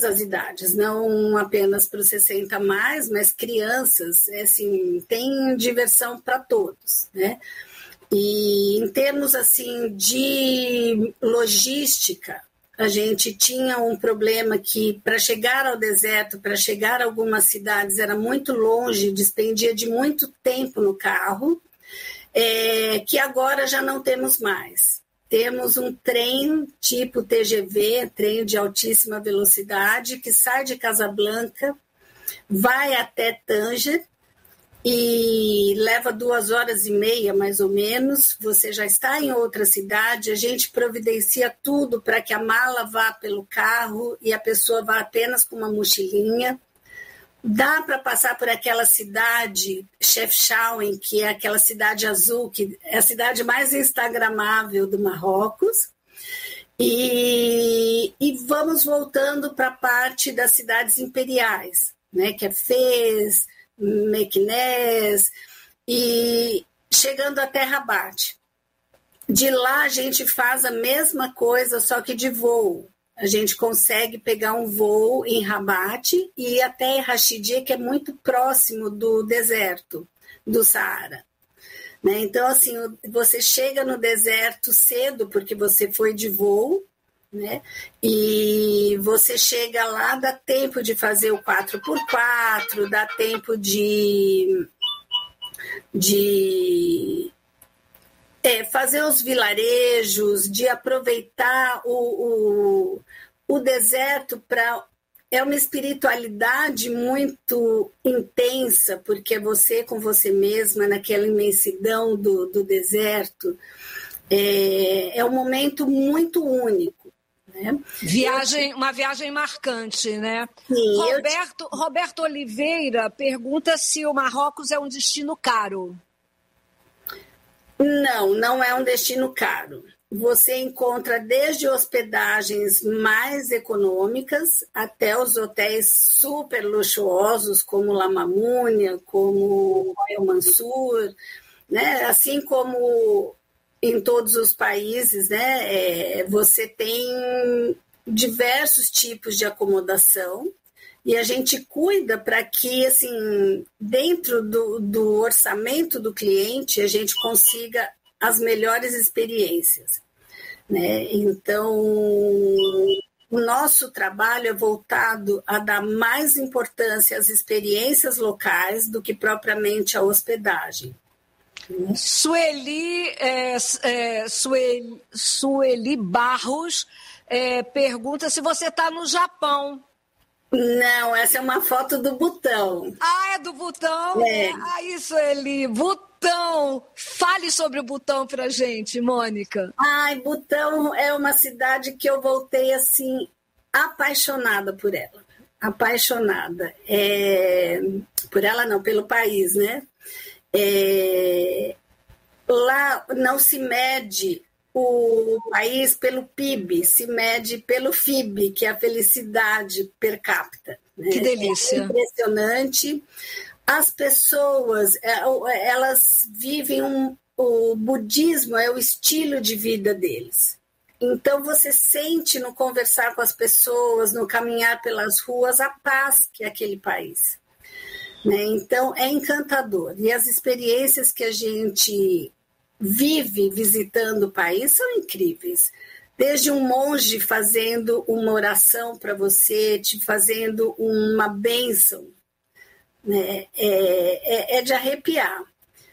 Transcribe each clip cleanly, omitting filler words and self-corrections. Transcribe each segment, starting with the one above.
as idades, não apenas para os 60 mais, mas crianças, assim, tem diversão para todos, né? E em termos assim de logística, a gente tinha um problema que para chegar ao deserto, para chegar a algumas cidades era muito longe, despendia de muito tempo no carro, que agora já não temos mais. Temos um trem tipo TGV, trem de altíssima velocidade, que sai de Casablanca, vai até Tanger e leva 2 horas e meia, mais ou menos. Você já está em outra cidade, a gente providencia tudo para que a mala vá pelo carro e a pessoa vá apenas com uma mochilinha. Dá para passar por aquela cidade, Chefchaouen, que é aquela cidade azul, que é a cidade mais instagramável do Marrocos, e vamos voltando para a parte das cidades imperiais, né, que é Fez, Meknès, e chegando até Rabat. De lá a gente faz a mesma coisa, só que de voo. A gente consegue pegar um voo em Rabat e ir até Rachidie, que é muito próximo do deserto do Saara. Né? Então, assim, você chega no deserto cedo, porque você foi de voo, né? E você chega lá, dá tempo de fazer o 4x4, dá tempo de fazer os vilarejos, de aproveitar o deserto para... É uma espiritualidade muito intensa, porque é você com você mesma, naquela imensidão do deserto. É um momento muito único. Né? Uma viagem marcante, né? Sim, Roberto Oliveira pergunta se o Marrocos é um destino caro. Não é um destino caro. Você encontra desde hospedagens mais econômicas até os hotéis super luxuosos, como La Mamounia, como Royal Mansour, né? Assim como em todos os países, né? Você tem diversos tipos de acomodação e a gente cuida para que, assim, dentro do orçamento do cliente, a gente consiga as melhores experiências. Né? Então, o nosso trabalho é voltado a dar mais importância às experiências locais do que propriamente à hospedagem. Sueli Barros pergunta se você está no Japão. Não, essa é uma foto do Butão. Ah, é do Butão? É. Aí, Sueli, Butão. Fale sobre o Butão pra gente, Mônica. Butão é uma cidade que eu voltei, assim, apaixonada por ela. Apaixonada. Por ela não, pelo país, né? Lá não se mede o país pelo PIB, se mede pelo FIB, que é a felicidade per capita. Né? Que delícia. É impressionante. As pessoas, elas vivem o budismo é o estilo de vida deles. Então você sente no conversar com as pessoas, no caminhar pelas ruas, a paz que é aquele país. Né? Então é encantador. E as experiências que a gente vive visitando o país são incríveis. Desde um monge fazendo uma oração para você, te fazendo uma bênção, né? É de arrepiar.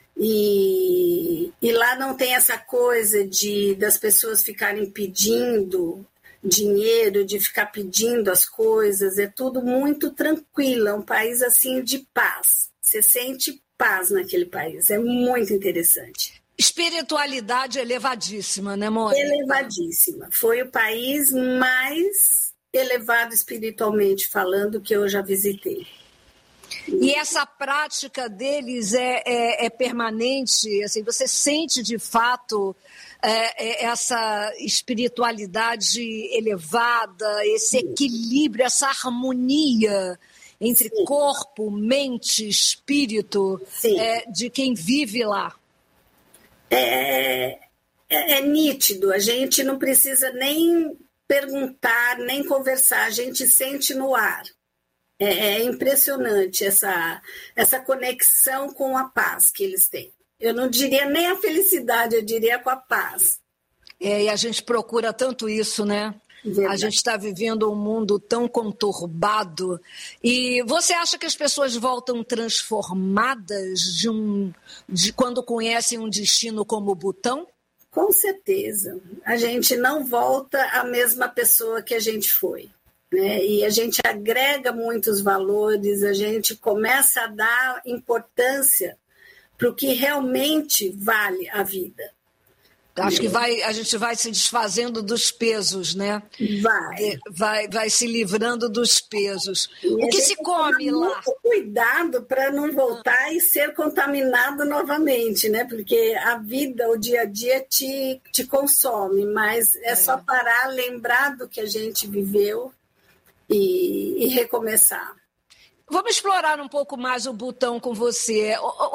E lá não tem essa coisa das pessoas ficarem pedindo dinheiro, de ficar pedindo as coisas. É tudo muito tranquilo, é um país assim de paz. Você sente paz naquele país, é muito interessante. Espiritualidade elevadíssima, né, Mônica? Elevadíssima. Foi o país mais elevado espiritualmente falando que eu já visitei. E essa prática deles é permanente? Assim, você sente, de fato, essa espiritualidade elevada, esse equilíbrio, essa harmonia entre corpo, mente, espírito de quem vive lá? É nítido, a gente não precisa nem perguntar, nem conversar, a gente sente no ar. É impressionante essa conexão com a paz que eles têm. Eu não diria nem a felicidade, eu diria com a paz. E a gente procura tanto isso, né? Verdade. A gente está vivendo um mundo tão conturbado. E você acha que as pessoas voltam transformadas de quando conhecem um destino como o Butão? Com certeza. A gente não volta a mesma pessoa que a gente foi, né? E a gente agrega muitos valores, a gente começa a dar importância para o que realmente vale a vida. Acho que a gente vai se desfazendo dos pesos, né? Vai se livrando dos pesos. O que se come lá? Muito cuidado para não voltar e ser contaminado novamente, né? Porque a vida, o dia a dia te consome, mas é só parar, lembrar do que a gente viveu e recomeçar. Vamos explorar um pouco mais o Butão com você.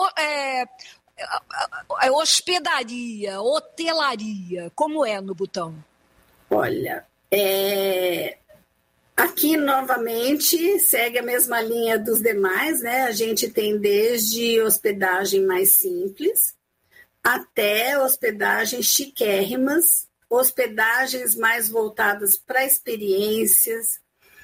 Hospedaria, hotelaria, como é no Butão? Olha, aqui novamente segue a mesma linha dos demais, né? A gente tem desde hospedagem mais simples até hospedagens chiquérrimas, hospedagens mais voltadas para experiências,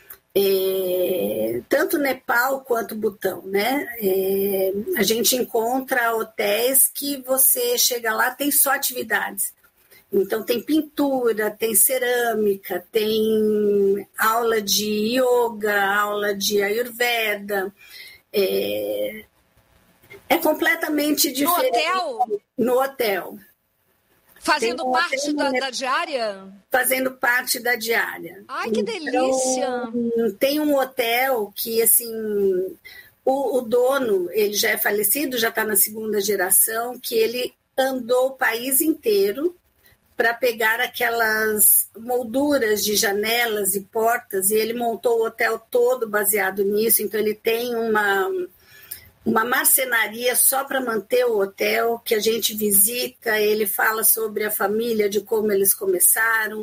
tanto Nepal quanto Butão, né? A gente encontra hotéis que você chega lá, tem só atividades. Então tem pintura, tem cerâmica, tem aula de yoga, aula de ayurveda. É completamente diferente. No hotel? Fazendo parte da diária? Fazendo parte da diária. Ai, que delícia! Tem um hotel que, assim, o dono, ele já é falecido, já está na 2ª geração, que ele andou o país inteiro para pegar aquelas molduras de janelas e portas, e ele montou o hotel todo baseado nisso, então ele tem uma marcenaria só para manter o hotel, que a gente visita, ele fala sobre a família, de como eles começaram.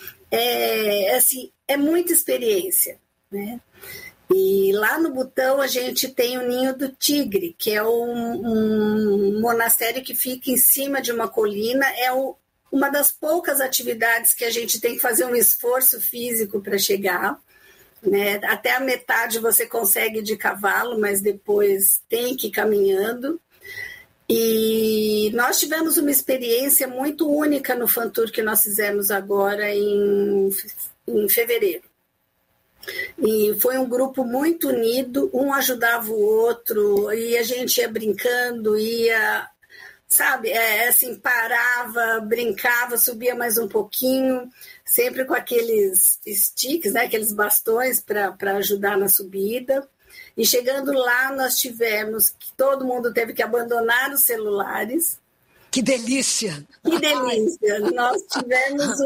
É muita experiência, né? E lá no Butão a gente tem o Ninho do Tigre, que é um monastério que fica em cima de uma colina, uma das poucas atividades que a gente tem que fazer um esforço físico para chegar, né? Até a metade você consegue de cavalo, mas depois tem que ir caminhando. E nós tivemos uma experiência muito única no Fan Tour que nós fizemos agora em fevereiro. E foi um grupo muito unido, um ajudava o outro, e a gente ia brincando, sabe, assim, parava, brincava, subia mais um pouquinho, sempre com aqueles sticks, né, aqueles bastões para ajudar na subida. E chegando lá, nós tivemos que todo mundo teve que abandonar os celulares. Que delícia! Que delícia! Nós tivemos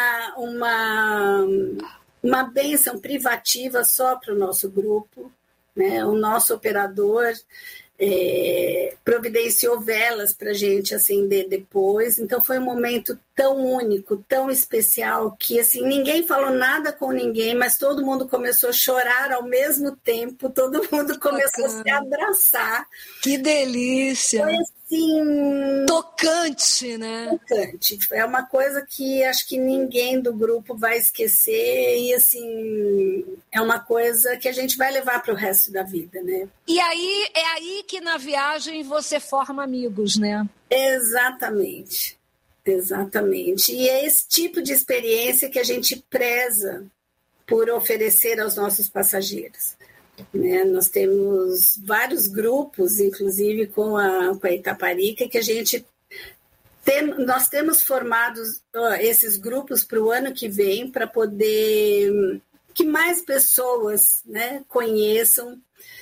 uma bênção privativa só para o nosso grupo, né? O nosso operador providenciou velas para a gente acender depois. Então foi um momento tão único, tão especial, que assim, ninguém falou nada com ninguém, mas todo mundo começou a chorar ao mesmo tempo, todo mundo começou a se abraçar. Que delícia! Foi assim... tocante, né? Tocante. É uma coisa que acho que ninguém do grupo vai esquecer e, assim, é uma coisa que a gente vai levar para o resto da vida, né? E aí, é aí que na viagem você forma amigos, né? Exatamente. Exatamente. E é esse tipo de experiência que a gente preza por oferecer aos nossos passageiros. Né? Nós temos vários grupos, inclusive com a Itaparica, que nós temos formado esses grupos para o ano que vem, para poder que mais pessoas, né, conheçam.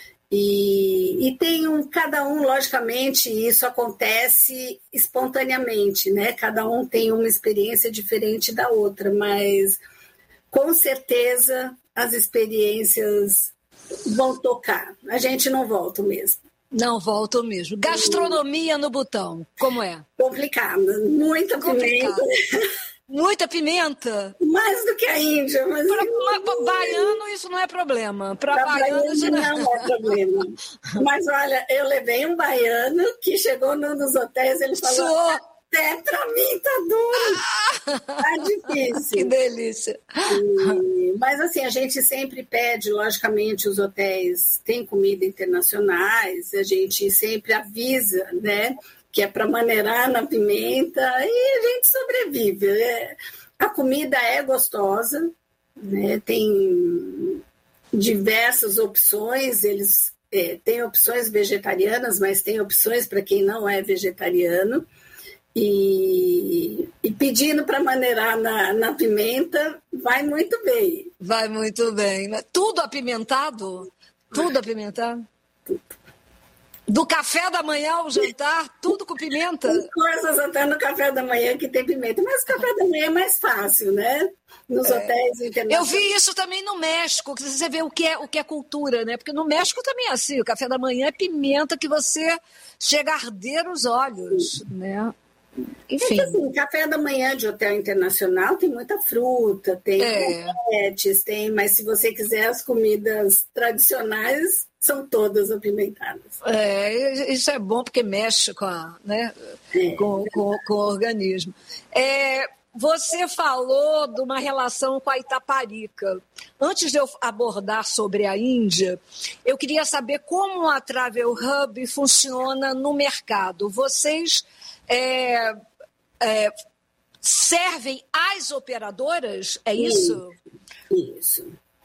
E tem cada um, logicamente, isso acontece espontaneamente, né? Cada um tem uma experiência diferente da outra, mas com certeza as experiências vão tocar. A gente não volta mesmo. Não volta mesmo. Gastronomia no Butão, como é? Complicada, muita pimenta. Muita pimenta? Mais do que a Índia. Mas para baiano isso não é problema. Para baiano isso não é problema. Mas olha, eu levei um baiano que chegou num dos hotéis, ele falou... Até pra mim tá duro, tá difícil. Que delícia. Mas assim, a gente sempre pede, logicamente, os hotéis têm comida internacionais, a gente sempre avisa, né, que é para maneirar na pimenta e a gente sobrevive. A comida é gostosa, né, tem diversas opções, eles têm opções vegetarianas, mas tem opções para quem não é vegetariano. E pedindo para maneirar na pimenta, vai muito bem. Vai muito bem. Tudo apimentado? Tudo apimentado? Tudo. Do café da manhã ao jantar, tudo com pimenta? Tem coisas até no café da manhã que tem pimenta, mas o café da manhã é mais fácil, né? Nos hotéis internacionais. Eu vi isso também no México, que você vê o que é cultura, né? Porque no México também é assim, o café da manhã é pimenta que você chega a arder os olhos, né? Enfim. Assim, café da manhã de hotel internacional tem muita fruta, tem croquetes, mas se você quiser as comidas tradicionais, são todas apimentadas. Isso é bom porque mexe com o organismo. Você falou de uma relação com a Itaparica. Antes de eu abordar sobre a Índia, eu queria saber como a Travel Hub funciona no mercado. Vocês servem às operadoras? É isso? Isso.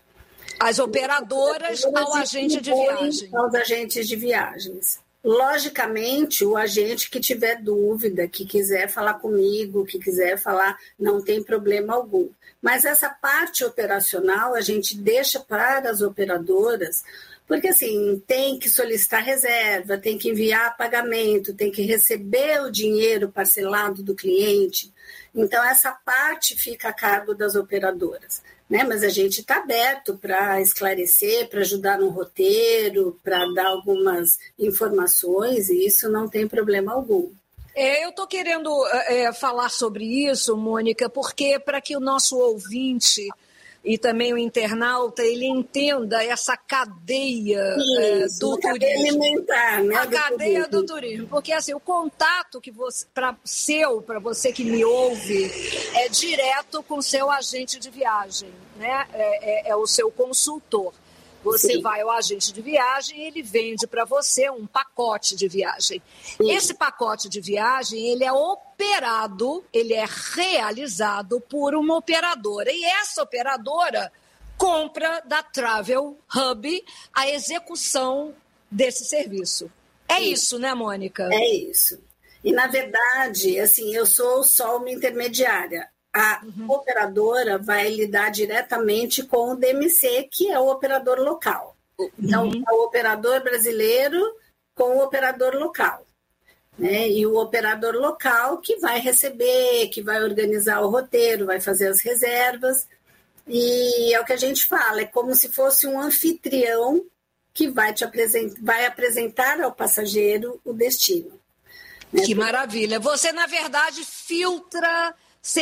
As operadoras ao agente de viagem. Aos agentes de viagens. Logicamente, o agente que tiver dúvida, que quiser falar comigo, que quiser falar, não tem problema algum. Mas essa parte operacional a gente deixa para as operadoras, porque assim, tem que solicitar reserva, tem que enviar pagamento, tem que receber o dinheiro parcelado do cliente. Então, essa parte fica a cargo das operadoras. Né? Mas a gente está aberto para esclarecer, para ajudar no roteiro, para dar algumas informações, e isso não tem problema algum. Eu estou querendo falar sobre isso, Mônica, porque para que o nosso ouvinte e também o internauta ele entenda essa cadeia do turismo. Cadeia alimentar, né? A cadeia do turismo. Porque assim, o contato que para você que me ouve, é direto com o seu agente de viagem, né? É o seu consultor. Você vai ao agente de viagem e ele vende para você um pacote de viagem. Esse pacote de viagem, ele é operado, ele é realizado por uma operadora. E essa operadora compra da Travel Hub a execução desse serviço. É isso, né, Mônica? É isso. E, na verdade, assim, eu sou só uma intermediária. A operadora vai lidar diretamente com o DMC, que é o operador local. Então, é o operador brasileiro com o operador local. Né? E o operador local que vai receber, que vai organizar o roteiro, vai fazer as reservas. E é o que a gente fala, é como se fosse um anfitrião que vai apresentar ao passageiro o destino. Né? Que maravilha! Você, na verdade, filtra,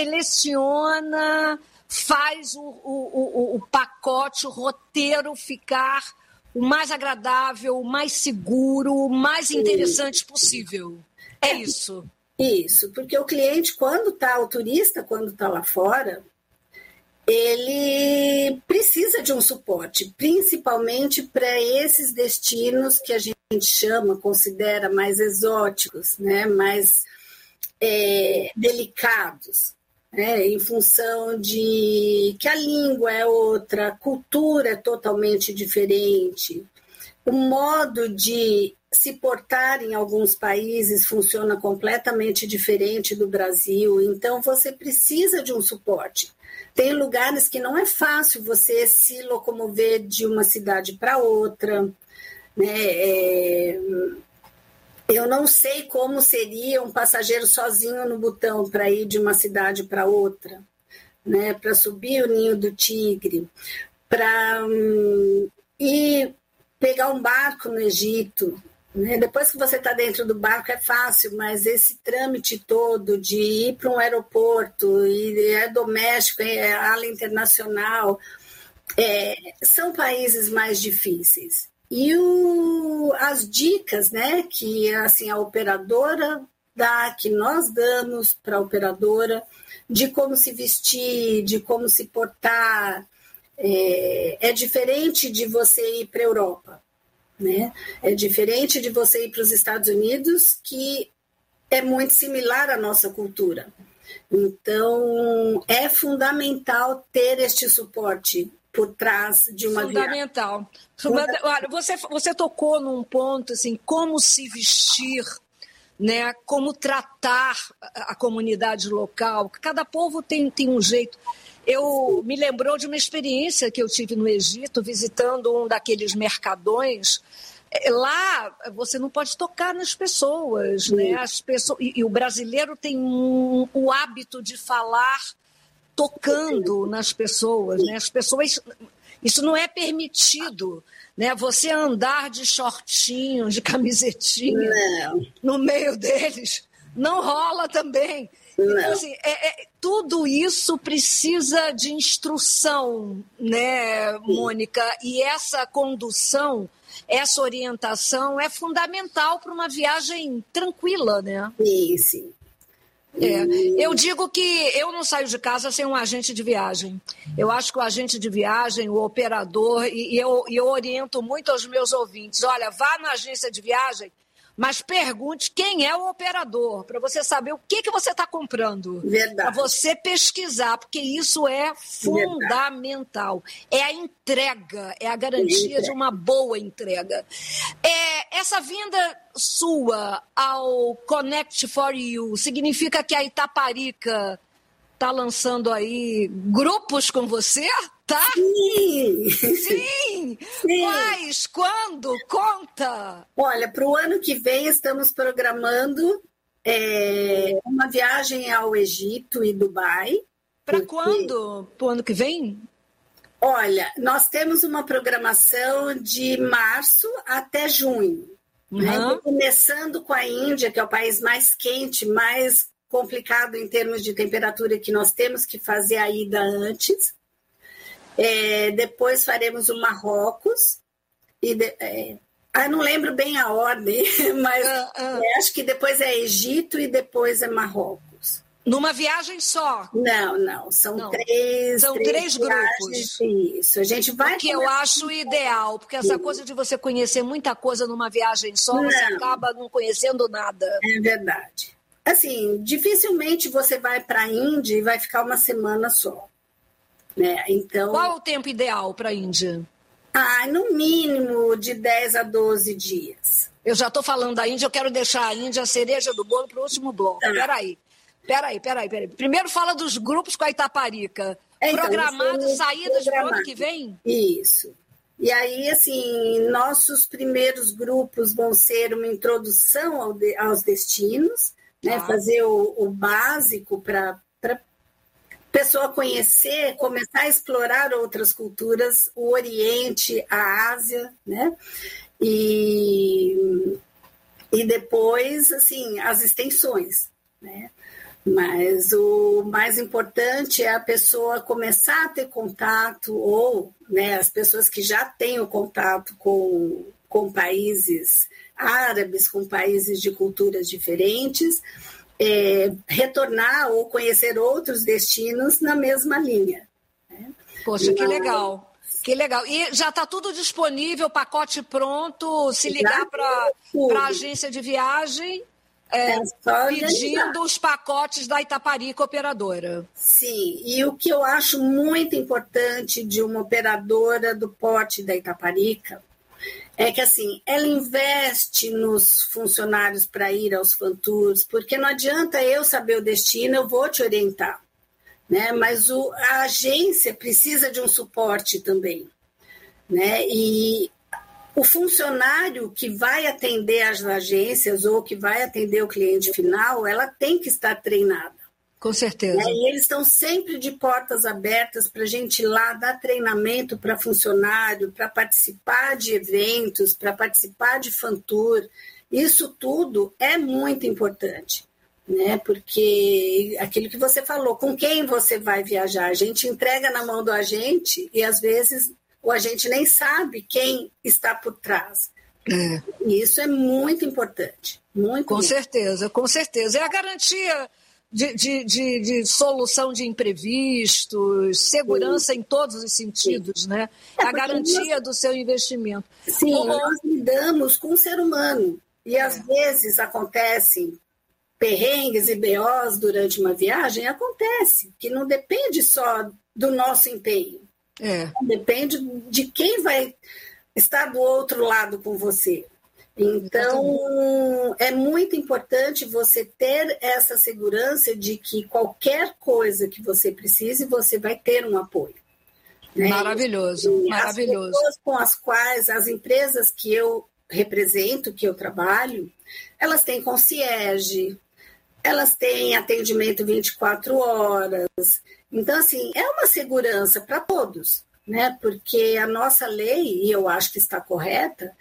seleciona, faz o pacote, o roteiro ficar o mais agradável, o mais seguro, o mais interessante possível. É isso. Isso, porque o cliente, o turista, quando está lá fora, ele precisa de um suporte, principalmente para esses destinos que a gente considera mais exóticos, né? Mais delicados, né? Em função de que a língua é outra, a cultura é totalmente diferente, o modo de se portar em alguns países funciona completamente diferente do Brasil, então você precisa de um suporte. Tem lugares que não é fácil você se locomover de uma cidade para outra, né? Eu não sei como seria um passageiro sozinho no Butão para ir de uma cidade para outra, né? Para subir o Ninho do Tigre, para ir pegar um barco no Egito, né? Depois que você está dentro do barco é fácil, mas esse trâmite todo de ir para um aeroporto, e é doméstico, é ala internacional, são países mais difíceis. E as dicas, né, que assim, a operadora dá, que nós damos para a operadora, de como se vestir, de como se portar, é diferente de você ir para a Europa, né? É diferente de você ir para os Estados Unidos, que é muito similar à nossa cultura. Então, é fundamental ter este suporte por trás de uma fundamental. Olha, você tocou num ponto assim, como se vestir, né? Como tratar a comunidade local. Cada povo tem um jeito. Eu me lembrou de uma experiência que eu tive no Egito, visitando um daqueles mercadões. Lá você não pode tocar nas pessoas, né? As pessoas, e o brasileiro tem o hábito de falar tocando nas pessoas, né? As pessoas, isso não é permitido, né? Você andar de shortinho, de camisetinha no meio deles, não rola também. Então, assim, tudo isso precisa de instrução, né, Mônica? E essa condução, essa orientação é fundamental para uma viagem tranquila, né? Sim. Eu digo que eu não saio de casa sem um agente de viagem. Eu acho que o agente de viagem, o operador, e eu oriento muito aos meus ouvintes, olha, vá na agência de viagem, mas pergunte quem é o operador, para você saber o que você está comprando. Para você pesquisar, porque isso é fundamental. É a entrega, é a garantia de uma boa entrega. Essa vinda sua ao Connect for You significa que a Itaparica está lançando aí grupos com você? Tá? Sim! Quais? Quando? Conta! Olha, para o ano que vem estamos programando uma viagem ao Egito e Dubai. Para quando? Para o ano que vem? Olha, nós temos uma programação de março até junho. Né? Começando com a Índia, que é o país mais quente, mais complicado em termos de temperatura, que nós temos que fazer a ida antes. Depois faremos o Marrocos. Não lembro bem a ordem, mas acho que depois é Egito e depois é Marrocos. Numa viagem só? Não. São três grupos. Isso. A gente vai. Que eu acho ideal, porque essa coisa de você conhecer muita coisa numa viagem só, você acaba não conhecendo nada. É verdade. Assim, dificilmente você vai para a Índia e vai ficar uma semana só. Né? Então, qual o tempo ideal para a Índia? No mínimo de 10 a 12 dias. Eu já estou falando da Índia, eu quero deixar a Índia a cereja do bolo para o último bloco. Peraí. Primeiro fala dos grupos com a Itaparica. Saídas para o ano que vem? Isso. E aí, assim, nossos primeiros grupos vão ser uma introdução aos destinos, né? Fazer o básico para pessoa conhecer, começar a explorar outras culturas, o Oriente, a Ásia, né? E depois, assim, as extensões, né? Mas o mais importante é a pessoa começar a ter contato, ou, né, as pessoas que já têm o contato com países árabes, com países de culturas diferentes, retornar ou conhecer outros destinos na mesma linha. Né? Poxa, que legal. Que legal. E já está tudo disponível, pacote pronto, se ligar para a agência de viagem, pedindo os pacotes da Itaparica Operadora. Sim, e o que eu acho muito importante de uma operadora do porte da Itaparica é que, assim, ela investe nos funcionários para ir aos fan tours, porque não adianta eu saber o destino, eu vou te orientar, né? Mas a agência precisa de um suporte também, né? E o funcionário que vai atender as agências ou que vai atender o cliente final, ela tem que estar treinada. Com certeza. E eles estão sempre de portas abertas para a gente ir lá dar treinamento para funcionário, para participar de eventos, para participar de fan tour. Isso tudo é muito importante, né? Porque aquilo que você falou, com quem você vai viajar? A gente entrega na mão do agente e às vezes o agente nem sabe quem está por trás. E isso é muito importante. Com certeza, com certeza. É a garantia de solução de imprevistos, segurança em todos os sentidos, né? A garantia do seu investimento. Sim, nós lidamos com o ser humano e às vezes acontecem perrengues e BOs durante uma viagem, acontece, que não depende só do nosso empenho, depende de quem vai estar do outro lado com você. Então, é muito importante você ter essa segurança de que qualquer coisa que você precise, você vai ter um apoio. Né? Maravilhoso, maravilhoso. As pessoas com as quais, as empresas que eu represento, que eu trabalho, elas têm concierge, elas têm atendimento 24 horas. Então, assim, é uma segurança para todos, né? Porque a nossa lei, e eu acho que está correta,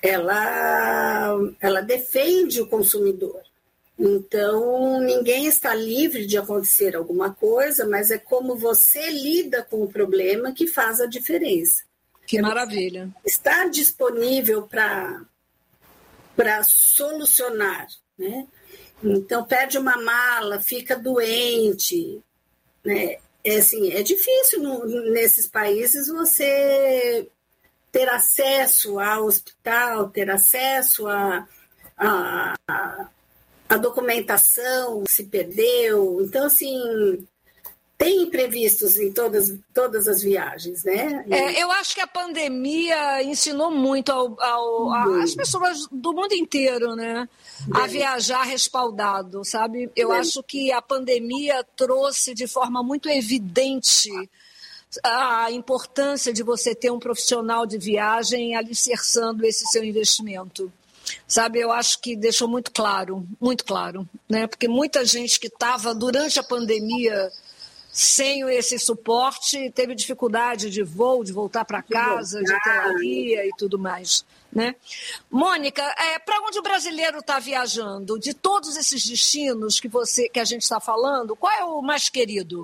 ela defende o consumidor. Então, ninguém está livre de acontecer alguma coisa, mas é como você lida com o problema que faz a diferença. Que maravilha. Estar disponível para solucionar, né? Então, perde uma mala, fica doente, né? É difícil nesses países você ter acesso ao hospital, ter acesso à documentação, se perdeu. Então, assim, tem imprevistos em todas as viagens, né? Eu acho que a pandemia ensinou muito às pessoas do mundo inteiro, né? A viajar respaldado, sabe? Eu acho que a pandemia trouxe de forma muito evidente a importância de você ter um profissional de viagem alicerçando esse seu investimento. Sabe, eu acho que deixou muito claro, né? Porque muita gente que estava durante a pandemia sem esse suporte teve dificuldade de voo, de voltar para casa, de hotelaria e tudo mais, né? Mônica, para onde o brasileiro está viajando? De todos esses destinos que a gente está falando, qual é o mais querido?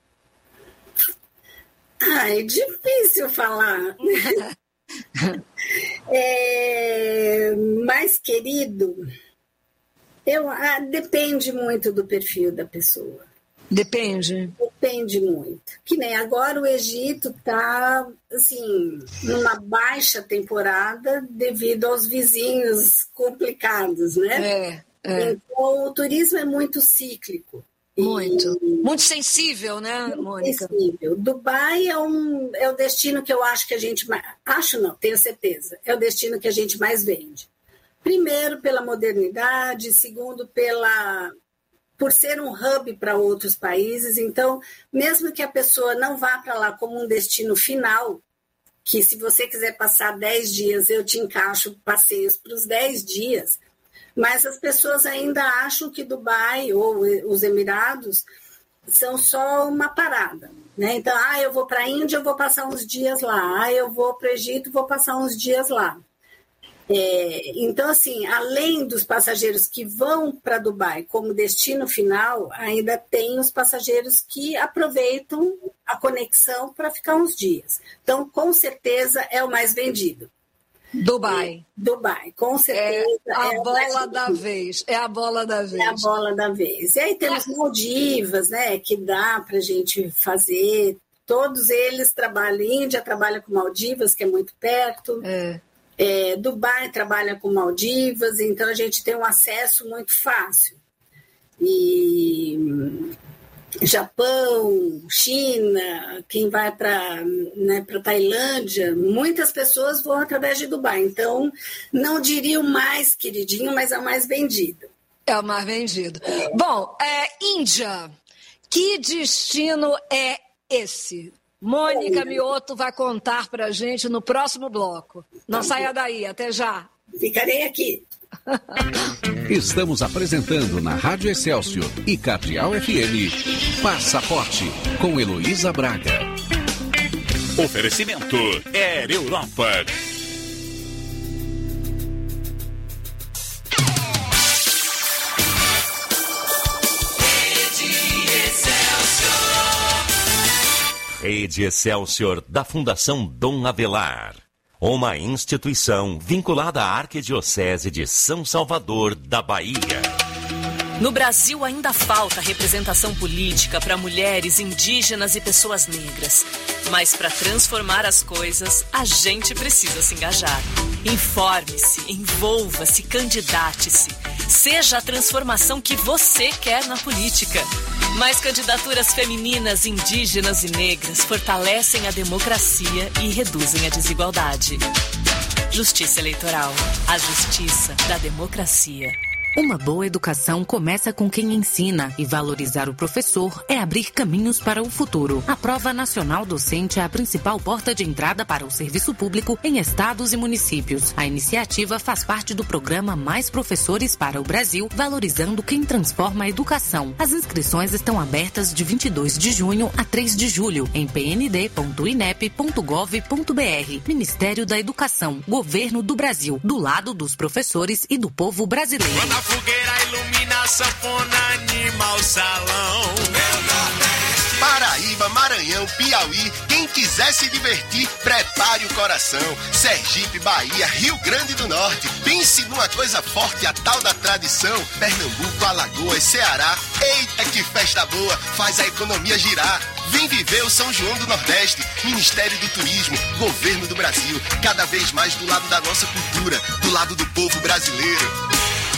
É difícil falar. Mais querido, depende muito do perfil da pessoa. Depende muito. Que nem agora o Egito está assim, numa baixa temporada devido aos vizinhos complicados, né? Então o turismo é muito cíclico. Muito sensível, né, Mônica? Sensível. Dubai é o destino que eu acho que a gente mais... Acho não, tenho certeza. É o destino que a gente mais vende. Primeiro, pela modernidade. Segundo, por ser um hub para outros países. Então, mesmo que a pessoa não vá para lá como um destino final, que se você quiser passar 10 dias, eu te encaixo passeios para os 10 dias... Mas as pessoas ainda acham que Dubai ou os Emirados são só uma parada, né? Então, eu vou para a Índia, eu vou passar uns dias lá. Eu vou para o Egito, vou passar uns dias lá. Então, assim, além dos passageiros que vão para Dubai como destino final, ainda tem os passageiros que aproveitam a conexão para ficar uns dias. Então, com certeza, é o mais vendido. Dubai, com certeza. É a bola da vez. É a bola da vez. E aí temos Maldivas, né, que dá para a gente fazer. Todos eles trabalham. Índia trabalha com Maldivas, que é muito perto. Dubai trabalha com Maldivas, então a gente tem um acesso muito fácil. E Japão, China, quem vai para Tailândia, muitas pessoas vão através de Dubai. Então, não diria o mais queridinho, mas é o mais vendido. É o mais vendido. Bom, Índia, que destino é esse? Mônica Mioto vai contar para a gente no próximo bloco. Não saia daí, até já. Ficarei aqui. Estamos apresentando na Rádio Excelsior e Cardeal FM Passaporte com Heloísa Braga. Oferecimento Air Europa. Rede Excelsior da Fundação Dom Avelar. Uma instituição vinculada à Arquidiocese de São Salvador da Bahia. No Brasil ainda falta representação política para mulheres, indígenas e pessoas negras. Mas para transformar as coisas, a gente precisa se engajar. Informe-se, envolva-se, candidate-se. Seja a transformação que você quer na política. Mais candidaturas femininas, indígenas e negras fortalecem a democracia e reduzem a desigualdade. Justiça Eleitoral. A justiça da democracia. Uma boa educação começa com quem ensina e valorizar o professor é abrir caminhos para o futuro. A Prova Nacional Docente é a principal porta de entrada para o serviço público em estados e municípios. A iniciativa faz parte do programa Mais Professores para o Brasil, valorizando quem transforma a educação. As inscrições estão abertas de 22 de junho a 3 de julho em pnd.inep.gov.br. Ministério da Educação, Governo do Brasil, do lado dos professores e do povo brasileiro. Fogueira ilumina a sanfona, anima o salão. Paraíba, Maranhão, Piauí, quem quiser se divertir, prepare o coração. Sergipe, Bahia, Rio Grande do Norte, pense numa coisa forte, a tal da tradição. Pernambuco, Alagoas, Ceará, eita que festa boa, faz a economia girar. Vem viver o São João do Nordeste, Ministério do Turismo, Governo do Brasil, cada vez mais do lado da nossa cultura, do lado do povo brasileiro.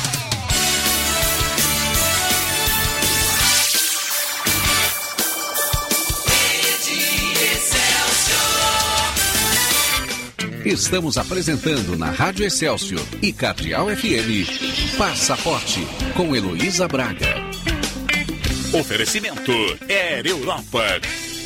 Estamos apresentando na Rádio Excelsior e Cardeal FM Passaporte com Heloísa Braga. Oferecimento Air Europa.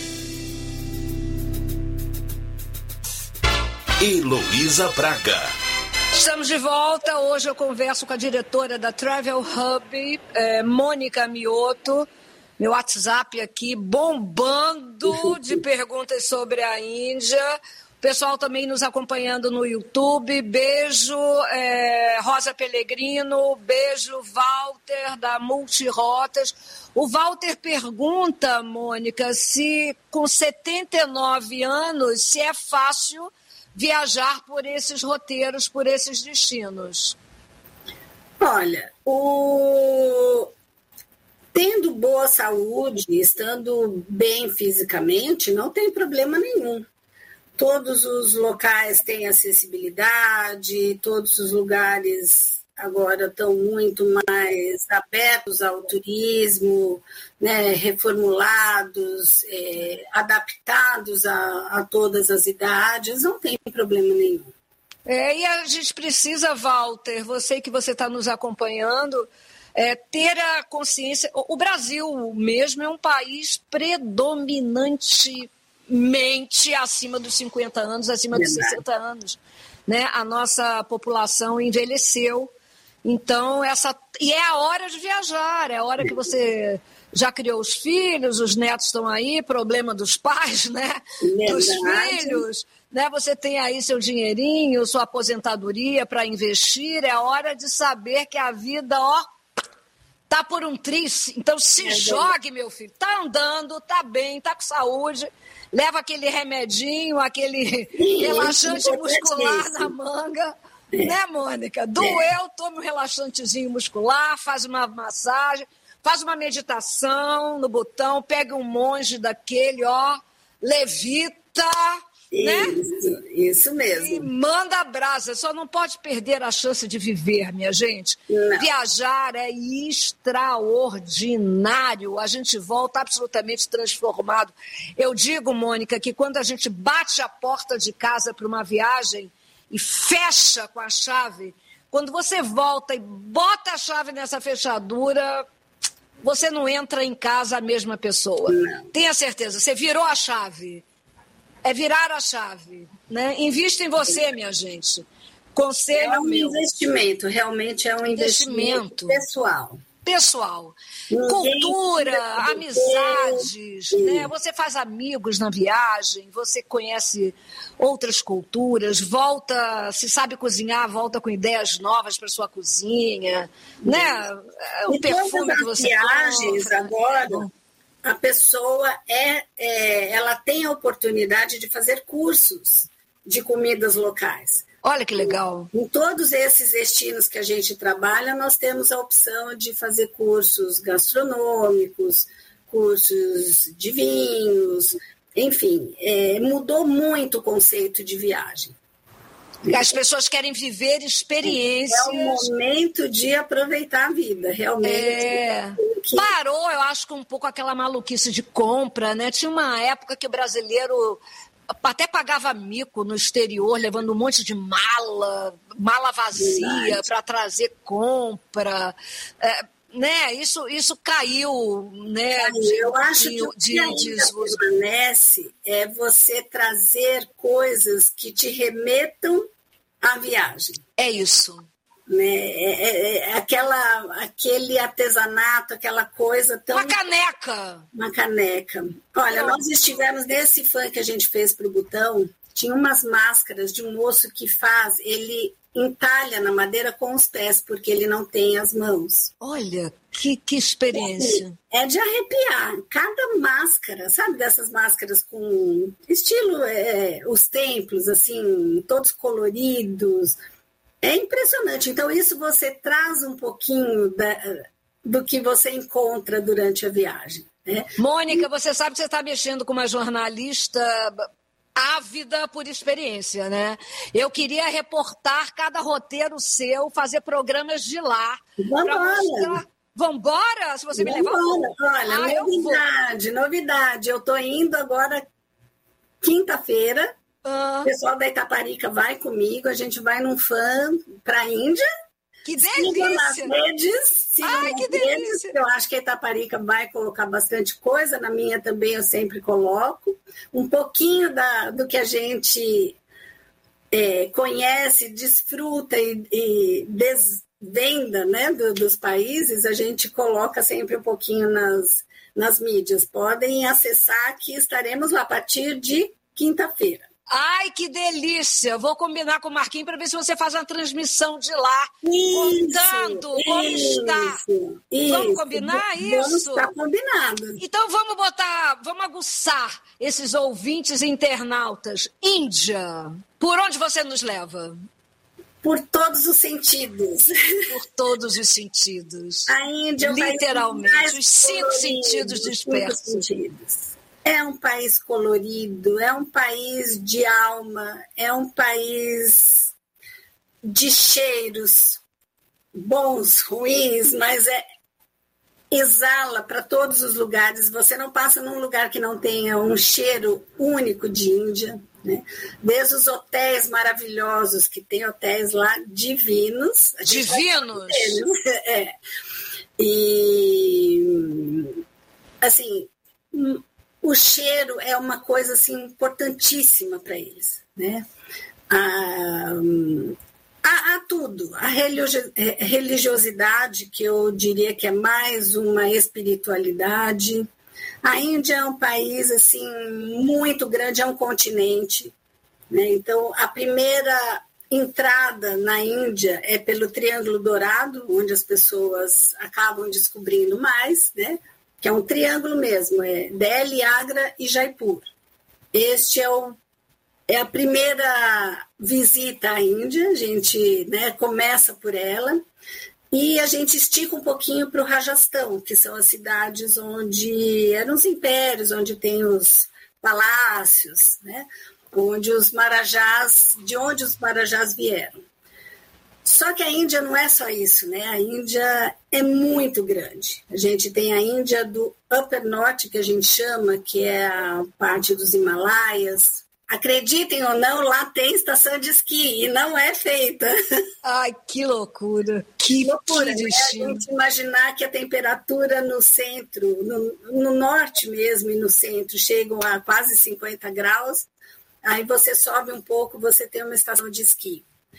Heloísa Braga. Estamos de volta. Hoje eu converso com a diretora da Travel Hub, Mônica Mioto. Meu WhatsApp aqui bombando de perguntas sobre a Índia. Pessoal também nos acompanhando no YouTube, beijo Rosa Pellegrino, beijo Walter da Multirotas. O Walter pergunta, Mônica, se com 79 anos, se é fácil viajar por esses roteiros, por esses destinos. Olha, tendo boa saúde, estando bem fisicamente, não tem problema nenhum. Todos os locais têm acessibilidade, todos os lugares agora estão muito mais abertos ao turismo, né, reformulados, adaptados a todas as idades, não tem problema nenhum. E a gente precisa, Walter, você que você está nos acompanhando, ter a consciência. O Brasil mesmo é um país predominantemente acima dos 50 anos, acima dos 60 anos. Né? A nossa população envelheceu. Então, e é a hora de viajar, é a hora que você já criou os filhos, os netos estão aí, problema dos pais, né? Dos filhos. Né? Você tem aí seu dinheirinho, sua aposentadoria para investir, é a hora de saber que a vida, tá por um triz. Então, se jogue, meu filho. Tá andando, tá bem, tá com saúde. Leva aquele remedinho, aquele relaxante muscular na manga. Né, Mônica? Doeu, toma um relaxantezinho muscular, faz uma massagem, faz uma meditação no botão, pega um monge daquele, levita, né? Isso mesmo. E manda a brasa. Só não pode perder a chance de viver, minha gente. Não. Viajar é extraordinário. A gente volta absolutamente transformado. Eu digo, Mônica, que quando a gente bate a porta de casa para uma viagem e fecha com a chave, quando você volta e bota a chave nessa fechadura, você não entra em casa a mesma pessoa. Não. Tenha certeza, você virou a chave. É virar a chave, né? Invista em você, minha gente. Conselho é um meu. investimento, realmente é um investimento pessoal. Cultura, amizades, né? Você faz amigos na viagem, você conhece outras culturas, volta, se sabe cozinhar, volta com ideias novas para sua cozinha, né? O perfume que você viagens compra. Agora, a pessoa ela tem a oportunidade de fazer cursos de comidas locais. Olha que legal. Em todos esses destinos que a gente trabalha, nós temos a opção de fazer cursos gastronômicos, cursos de vinhos, enfim, mudou muito o conceito de viagem. As pessoas querem viver experiências. É um momento de aproveitar a vida, realmente. Parou, eu acho, com um pouco aquela maluquice de compra, né? Tinha uma época que o brasileiro até pagava mico no exterior, levando um monte de mala vazia para trazer compra. Né? Isso caiu, né? Eu acho que o que ainda permanece é você trazer coisas que te remetam à viagem. É isso. Né? Aquele artesanato, aquela coisa tão... Uma caneca. Olha, nós estivemos nesse fã que a gente fez para o Butão, tinha umas máscaras de um moço que ele entalha na madeira com os pés, porque ele não tem as mãos. Olha, que experiência. É de arrepiar. Cada máscara, sabe, dessas máscaras com estilo, os templos, assim, todos coloridos. É impressionante. Então, isso você traz um pouquinho do que você encontra durante a viagem. Né? Mônica, você sabe que você está mexendo com uma jornalista ávida por experiência, né? Eu queria reportar cada roteiro seu, fazer programas de lá. Vambora? Se você me levar. Olha, novidade. Eu estou indo agora quinta-feira. O pessoal da Itaparica vai comigo, a gente vai num fã para a Índia. Que delícia! Sigam nas redes, eu acho que a Itaparica vai colocar bastante coisa, na minha também eu sempre coloco. Um pouquinho do que a gente conhece, desfruta e desvenda, né, dos países, a gente coloca sempre um pouquinho nas mídias. Podem acessar que estaremos lá a partir de quinta-feira. Ai, que delícia! Vou combinar com o Marquinhos para ver se você faz uma transmissão de lá, contando como está. Vamos combinar isso? Vamos estar combinado. Então vamos aguçar esses ouvintes internautas. Índia, por onde você nos leva? Por todos os sentidos. Por todos os sentidos. A Índia é o literalmente, os 5 sentidos dispersos. É um país colorido, é um país de alma, é um país de cheiros bons, ruins, mas exala para todos os lugares. Você não passa num lugar que não tenha um cheiro único de Índia, né? Desde os hotéis maravilhosos, que tem hotéis lá divinos. Divinos? E, assim... O cheiro é uma coisa assim, importantíssima para eles, né? Há tudo. A religiosidade, que eu diria que é mais uma espiritualidade. A Índia é um país assim, muito grande, é um continente, né? Então, a primeira entrada na Índia é pelo Triângulo Dourado, onde as pessoas acabam descobrindo mais, né? Que é um triângulo mesmo, Delhi, Agra e Jaipur. Este é a primeira visita à Índia, a gente, né, começa por ela, e a gente estica um pouquinho para o Rajastão, que são as cidades onde eram os impérios, onde tem os palácios, né, de onde os marajás vieram. Só que a Índia não é só isso, né? A Índia é muito grande. A gente tem a Índia do Upper Norte, que a gente chama, que é a parte dos Himalaias. Acreditem ou não, lá tem estação de esqui e não é feita. Ai, que loucura! Que loucura, né? A gente imaginar que a temperatura no centro, no norte mesmo e no centro, chegam a quase 50 graus, aí você sobe um pouco, você tem uma estação de esqui.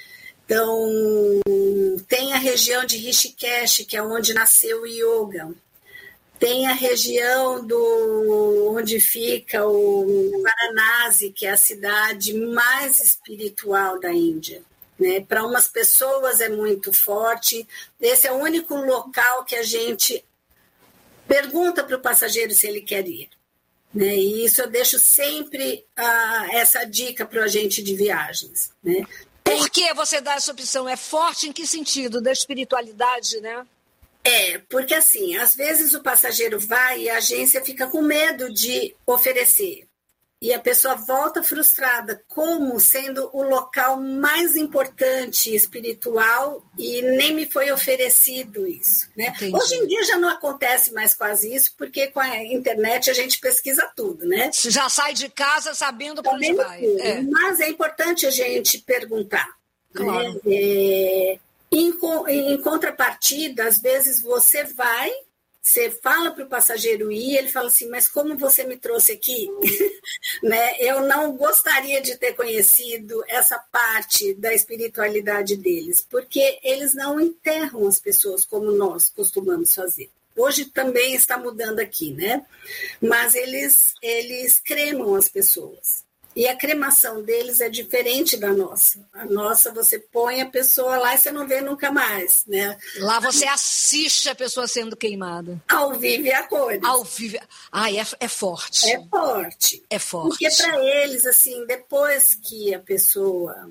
Então, tem a região de Rishikesh, que é onde nasceu o yoga. Tem a região onde fica o Varanasi, que é a cidade mais espiritual da Índia. Né? Para umas pessoas é muito forte. Esse é o único local que a gente pergunta para o passageiro se ele quer ir. Né? E isso eu deixo sempre essa dica para o agente de viagens. Né? Por que você dá essa opção? É forte em que sentido? Da espiritualidade, né? Porque assim, às vezes o passageiro vai e a agência fica com medo de oferecer. E a pessoa volta frustrada, como sendo o local mais importante espiritual e nem me foi oferecido isso. Né? Hoje em dia já não acontece mais quase isso, porque com a internet a gente pesquisa tudo, né? Já sai de casa sabendo para onde vai. Mas é importante a gente perguntar. Claro. Né? Em contrapartida, às vezes você fala para o passageiro ir, ele fala assim, mas como você me trouxe aqui? Né? Eu não gostaria de ter conhecido essa parte da espiritualidade deles, porque eles não enterram as pessoas como nós costumamos fazer. Hoje também está mudando aqui, né? Mas eles cremam as pessoas. E a cremação deles é diferente da nossa. A nossa, você põe a pessoa lá e você não vê nunca mais, né? Lá você assiste a pessoa sendo queimada. Ao vivo e a cores. Ao vivo. É forte. É forte. É forte. Porque para eles, assim, depois que a pessoa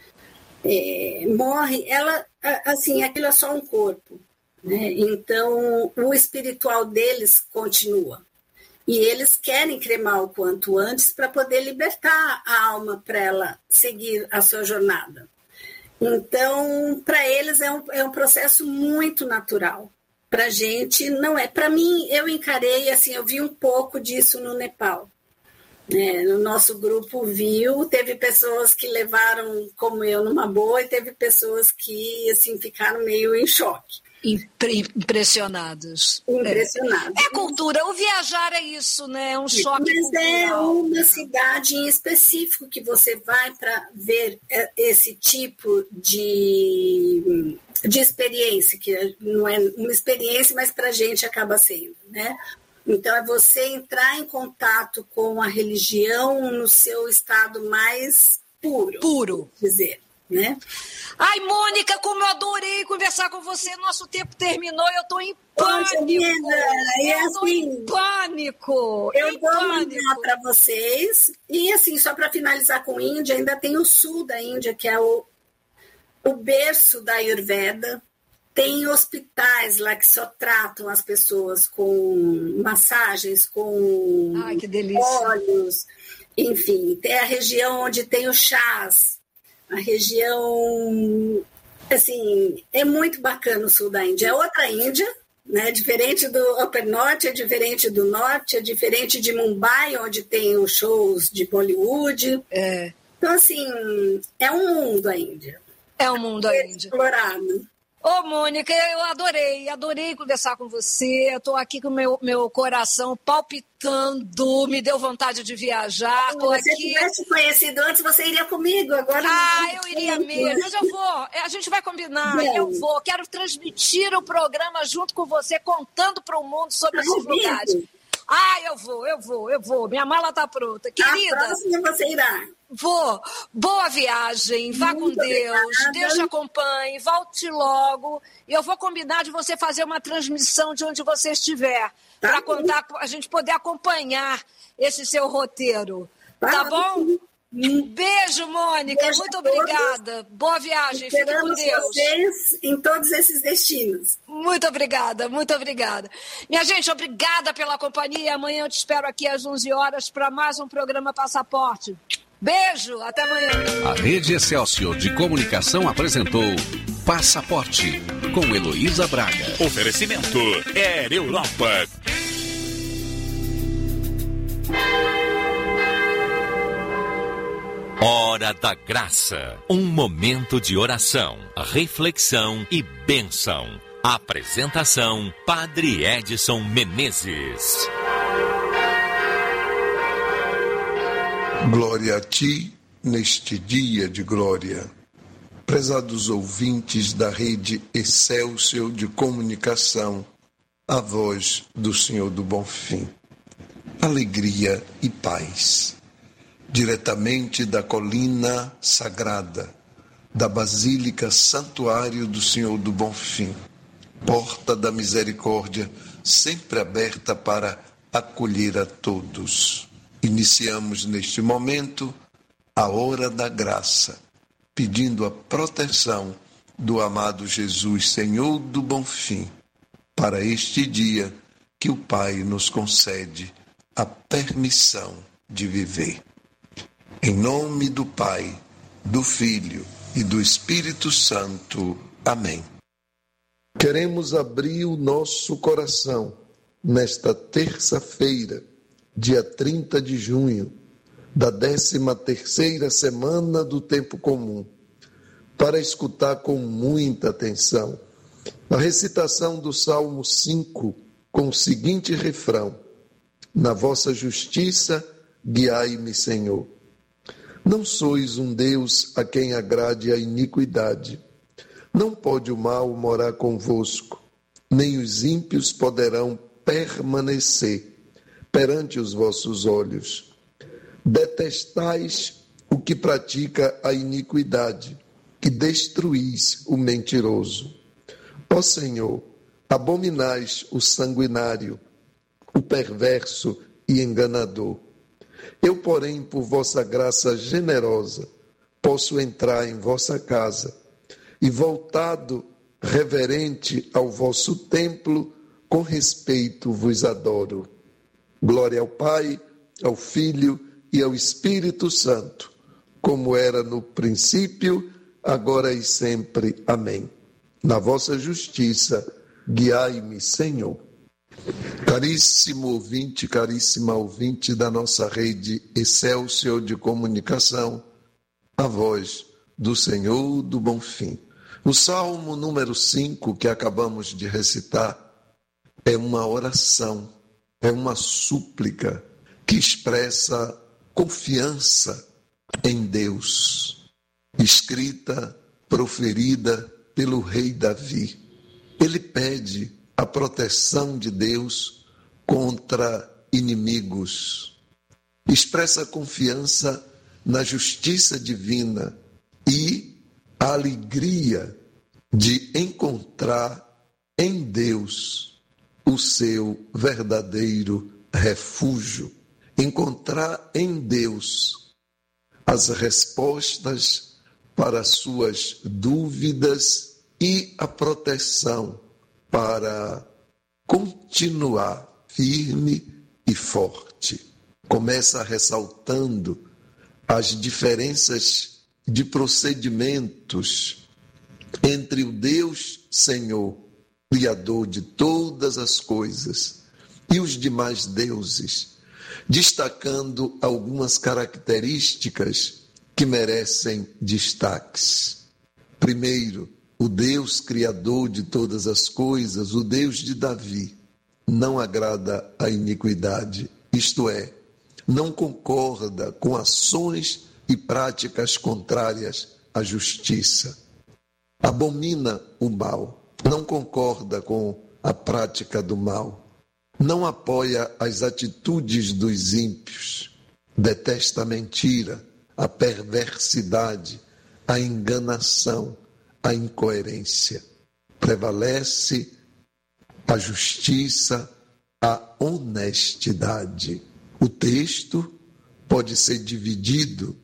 morre, ela, assim, aquilo é só um corpo. Né? Então, o espiritual deles continua. E eles querem cremar o quanto antes para poder libertar a alma para ela seguir a sua jornada. Então, para eles é um processo muito natural. Para a gente, não é. Para mim, eu encarei, assim, eu vi um pouco disso no Nepal. No nosso grupo teve pessoas que levaram, como eu, numa boa, e teve pessoas que, assim, ficaram meio em choque. Impressionados. É cultura. O viajar é isso, né? É um choque Mas cultural. É uma cidade em específico que você vai para ver esse tipo de experiência, que não é uma experiência, mas para a gente acaba sendo, né? Então, é você entrar em contato com a religião no seu estado mais puro. Dizer. Né? Ai, Mônica, como eu adorei conversar com você. Nosso tempo terminou e eu estou em pânico. Em pânico. Eu vou mandar para vocês. E assim, só para finalizar com a Índia, ainda tem o sul da Índia, que é o berço da Ayurveda. Tem hospitais lá que só tratam as pessoas com massagens, com óleos. Enfim, tem a região onde tem os chás. A região, assim, é muito bacana o sul da Índia. É outra Índia, né? Diferente do Upper Norte, é diferente do Norte, é diferente de Mumbai, onde tem os shows de Bollywood. Então, assim, é um mundo a Índia. É um mundo a Índia. Explorado. Ô, Mônica, eu adorei conversar com você. Eu estou aqui com o meu coração palpitando, me deu vontade de viajar. Se você tivesse conhecido antes, você iria comigo. Agora eu iria mesmo. Mas eu vou, a gente vai combinar. Eu vou, quero transmitir o programa junto com você, contando para o mundo sobre esses lugares. Eu vou. Minha mala está pronta. Querida. A próxima você irá. Vou. Boa viagem. Vá com Deus. Deus te acompanhe. Volte logo. E eu vou combinar de você fazer uma transmissão de onde você estiver. Para contar, a gente poder acompanhar esse seu roteiro. Tá bom? Beijo, Mônica. Muito obrigada. Boa viagem. Fique com Deus. Vocês em todos esses destinos. Muito obrigada. Minha gente, obrigada pela companhia. Amanhã eu te espero aqui às 11 horas para mais um programa Passaporte. Beijo, até amanhã. A Rede Excelsior de Comunicação apresentou Passaporte, com Heloísa Braga. Oferecimento Air Europa. Hora da Graça. Um momento de oração, reflexão e bênção. Apresentação: Padre Edson Menezes. Glória a ti neste dia de glória. Prezados ouvintes da rede Excelsior de Comunicação, a voz do Senhor do Bonfim. Alegria e paz. Diretamente da colina sagrada, da Basílica Santuário do Senhor do Bonfim, porta da misericórdia, sempre aberta para acolher a todos. Iniciamos neste momento a hora da graça, pedindo a proteção do amado Jesus, Senhor do Bonfim, para este dia que o Pai nos concede a permissão de viver. Em nome do Pai, do Filho e do Espírito Santo. Amém. Queremos abrir o nosso coração nesta terça-feira, dia 30 de junho, da 13ª semana do tempo comum, para escutar com muita atenção a recitação do Salmo 5, com o seguinte refrão: na vossa justiça, guiai-me, Senhor. Não sois um Deus a quem agrade a iniquidade. Não pode o mal morar convosco, nem os ímpios poderão permanecer perante os vossos olhos. Detestais o que pratica a iniquidade, que destruís o mentiroso. Ó Senhor, abominais o sanguinário, o perverso e enganador. Eu, porém, por vossa graça generosa, posso entrar em vossa casa e, voltado reverente ao vosso templo, com respeito vos adoro. Glória ao Pai, ao Filho e ao Espírito Santo, como era no princípio, agora e sempre. Amém. Na vossa justiça, guiai-me, Senhor. Caríssimo ouvinte, caríssima ouvinte da nossa rede Excelsior de Comunicação, a voz do Senhor do Bonfim. O Salmo número 5 que acabamos de recitar é uma oração, é uma súplica que expressa confiança em Deus, escrita, proferida pelo rei Davi. Ele pede a proteção de Deus contra inimigos. Expressa confiança na justiça divina e a alegria de encontrar em Deus o seu verdadeiro refúgio. Encontrar em Deus as respostas para suas dúvidas e a proteção para continuar firme e forte. Começa ressaltando as diferenças de procedimentos entre o Deus Senhor, Criador de todas as coisas, e os demais deuses, destacando algumas características que merecem destaques. Primeiro, o Deus Criador de todas as coisas, o Deus de Davi, não agrada a iniquidade, isto é, não concorda com ações e práticas contrárias à justiça. Abomina o mal, não concorda com a prática do mal, não apoia as atitudes dos ímpios, detesta a mentira, a perversidade, a enganação, a incoerência. Prevalece a justiça, a honestidade. O texto pode ser dividido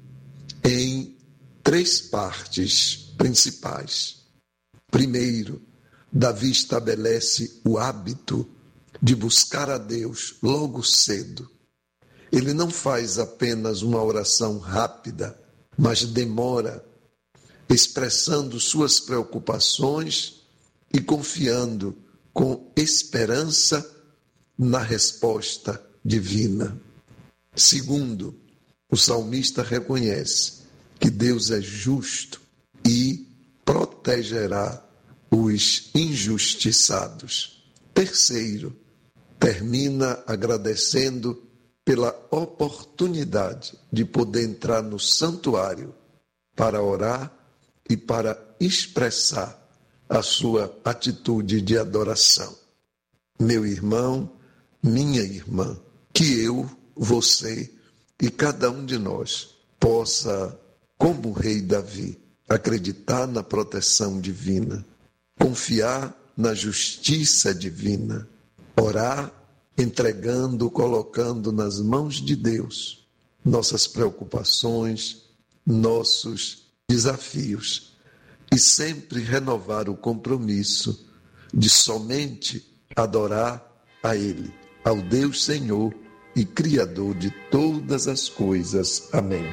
em 3 partes principais. Primeiro, Davi estabelece o hábito de buscar a Deus logo cedo. Ele não faz apenas uma oração rápida, mas demora, expressando suas preocupações e confiando com esperança na resposta divina. Segundo, o salmista reconhece que Deus é justo e protegerá os injustiçados. Terceiro, termina agradecendo pela oportunidade de poder entrar no santuário para orar e para expressar a sua atitude de adoração. Meu irmão, minha irmã, que eu, você e cada um de nós possa, como o rei Davi, acreditar na proteção divina, confiar na justiça divina, orar, entregando, colocando nas mãos de Deus nossas preocupações, nossos desafios e sempre renovar o compromisso de somente adorar a Ele, ao Deus Senhor e Criador de todas as coisas. Amém.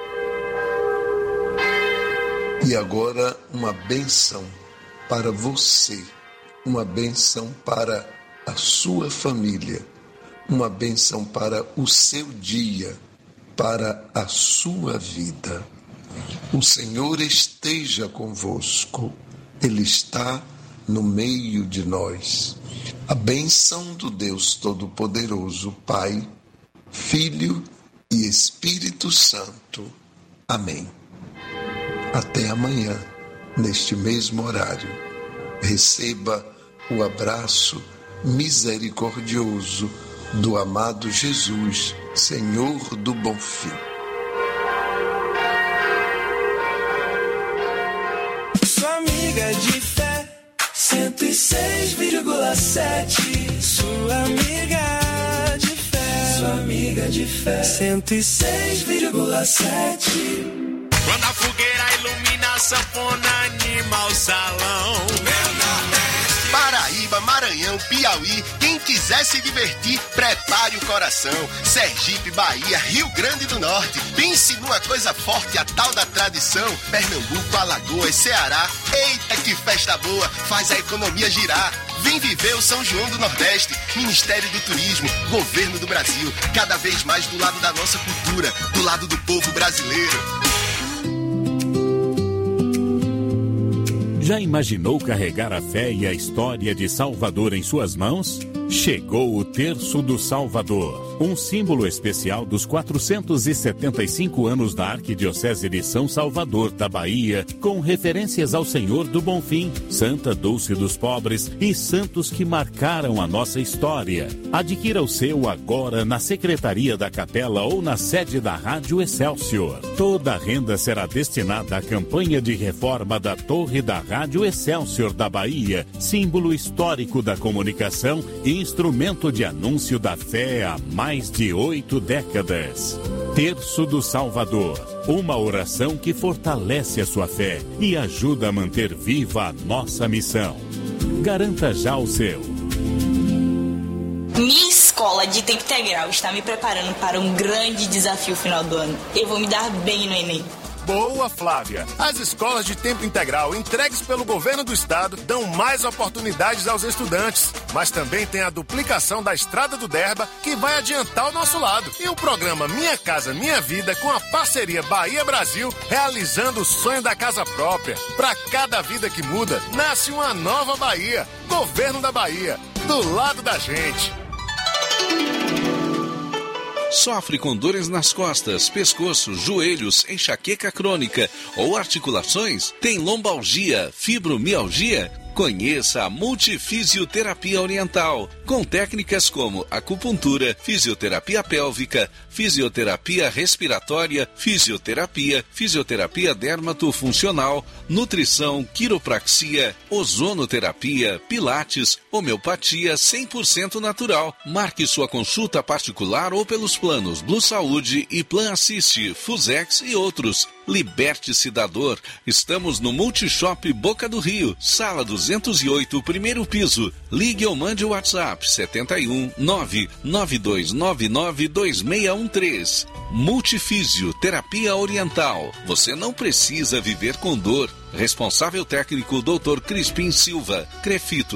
E agora uma bênção para você, uma bênção para a sua família, uma bênção para o seu dia, para a sua vida. O Senhor esteja convosco, Ele está no meio de nós. A bênção do Deus Todo-Poderoso, Pai, Filho e Espírito Santo. Amém. Até amanhã, neste mesmo horário. Receba o abraço misericordioso do amado Jesus, Senhor do Bonfim. Sua amiga de fé, 106,7. Sua amiga de fé, sua amiga de fé, 106,7. Quando a fogueira ilumina a sanfona, anima o salão. Paraíba, Maranhão, Piauí, quem quiser se divertir, prepare o coração. Sergipe, Bahia, Rio Grande do Norte, pense numa coisa forte, a tal da tradição. Pernambuco, Alagoas, Ceará, eita que festa boa, faz a economia girar. Vem viver o São João do Nordeste, Ministério do Turismo, Governo do Brasil, cada vez mais do lado da nossa cultura, do lado do povo brasileiro. Já imaginou carregar a fé e a história de Salvador em suas mãos? Chegou o Terço do Salvador, um símbolo especial dos 475 anos da Arquidiocese de São Salvador da Bahia, com referências ao Senhor do Bonfim, Santa Dulce dos Pobres e santos que marcaram a nossa história. Adquira o seu agora na Secretaria da Capela ou na sede da Rádio Excelsior. Toda a renda será destinada à campanha de reforma da torre da Rádio Excelsior da Bahia, símbolo histórico da comunicação e instrumento de anúncio da fé há mais de 8 décadas. Terço do Salvador, uma oração que fortalece a sua fé e ajuda a manter viva a nossa missão. Garanta já o seu. Minha escola de tempo integral está me preparando para um grande desafio final do ano. Eu vou me dar bem no Enem. Boa, Flávia! As escolas de tempo integral entregues pelo governo do estado dão mais oportunidades aos estudantes, mas também tem a duplicação da Estrada do Derba, que vai adiantar o nosso lado. E o programa Minha Casa Minha Vida, com a parceria Bahia-Brasil, realizando o sonho da casa própria. Para cada vida que muda, nasce uma nova Bahia. Governo da Bahia, do lado da gente. Sofre com dores nas costas, pescoço, joelhos, enxaqueca crônica ou articulações? Tem lombalgia, fibromialgia? Conheça a Multifisioterapia Oriental, com técnicas como acupuntura, fisioterapia pélvica, fisioterapia respiratória, fisioterapia dermatofuncional, nutrição, quiropraxia, ozonoterapia, pilates, homeopatia 100% natural. Marque sua consulta particular ou pelos planos Blue Saúde e Plan Assist, Fusex e outros. Liberte-se da dor. Estamos no Multishop Boca do Rio, sala 208, primeiro piso. Ligue ou mande o WhatsApp 71 99299 2613. Multifísio Terapia Oriental. Você não precisa viver com dor. Responsável técnico Dr. Crispim Silva. Crefito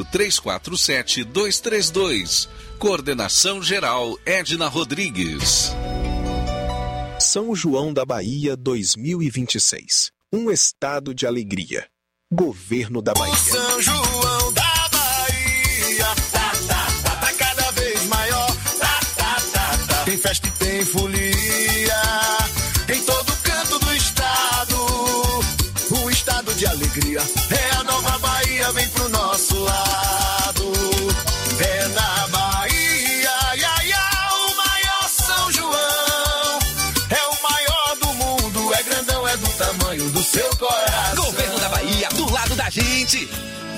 347232. Coordenação geral Edna Rodrigues. São João da Bahia 2026. Um estado de alegria. Governo da Bahia. São João da Bahia, tá cada vez maior. Tem festa e tem folia em todo canto do estado. O estado alegria. É a nova Bahia, vem pro nosso lado. É na Bahia, o maior São João. É o maior do mundo, é grandão, é do tamanho do seu coração. Governo da Bahia, do lado da gente.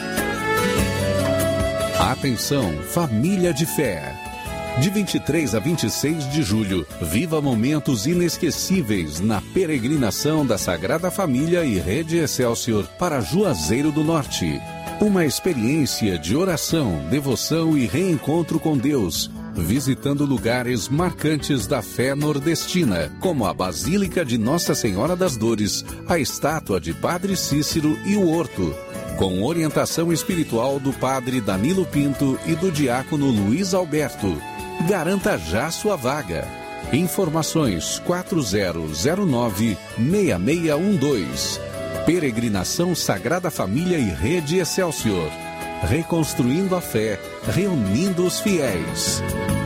Atenção, família de fé. De 23 a 26 de julho, viva momentos inesquecíveis na peregrinação da Sagrada Família e Rede Excelsior para Juazeiro do Norte. Uma experiência de oração, devoção e reencontro com Deus, visitando lugares marcantes da fé nordestina, como a Basílica de Nossa Senhora das Dores, a estátua de Padre Cícero e o Horto, com orientação espiritual do Padre Danilo Pinto e do Diácono Luiz Alberto. Garanta já sua vaga. Informações 4009-6612. Peregrinação Sagrada Família e Rede Excelsior. Reconstruindo a fé, reunindo os fiéis.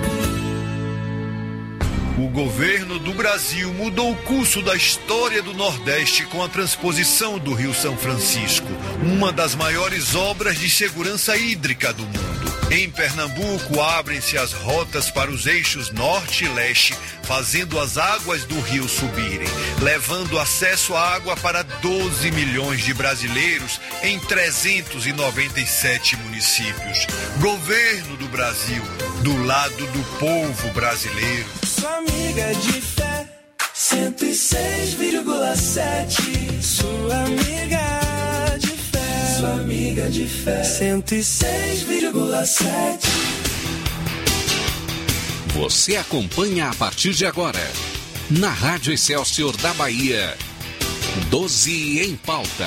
O governo do Brasil mudou o curso da história do Nordeste com a transposição do Rio São Francisco, uma das maiores obras de segurança hídrica do mundo. Em Pernambuco, abrem-se as rotas para os eixos norte e leste, fazendo as águas do rio subirem, levando acesso à água para 12 milhões de brasileiros em 397 municípios. Governo do Brasil, do lado do povo brasileiro. Sua amiga de fé, 106,7. Sua amiga de fé, sua amiga de fé, 106,7. Você acompanha a partir de agora, na Rádio Excelsior da Bahia, 12 em pauta.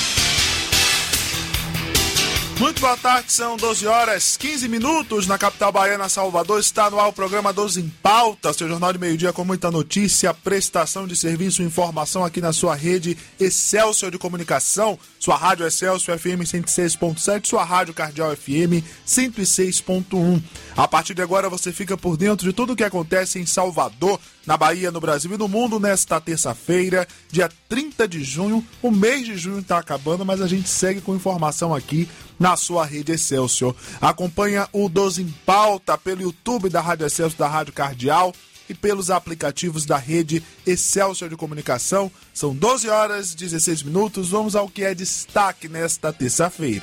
Muito boa tarde, são 12 horas 15 minutos na capital baiana, Salvador. Está no ar o programa 12 em Pauta, seu jornal de meio-dia com muita notícia, prestação de serviço e informação aqui na sua rede Excelsior de comunicação, sua rádio Excelsior FM 106.7, sua rádio Cardeal FM 106.1. A partir de agora você fica por dentro de tudo o que acontece em Salvador, na Bahia, no Brasil e no mundo nesta terça-feira, dia 30 de junho. O mês de junho está acabando, mas a gente segue com informação aqui na sua rede Excelsior. Acompanha o 12 em Pauta pelo YouTube da Rádio Excelsior, da Rádio Cardeal e pelos aplicativos da rede Excelsior de comunicação. São 12 horas e 16 minutos. Vamos ao que é destaque nesta terça-feira.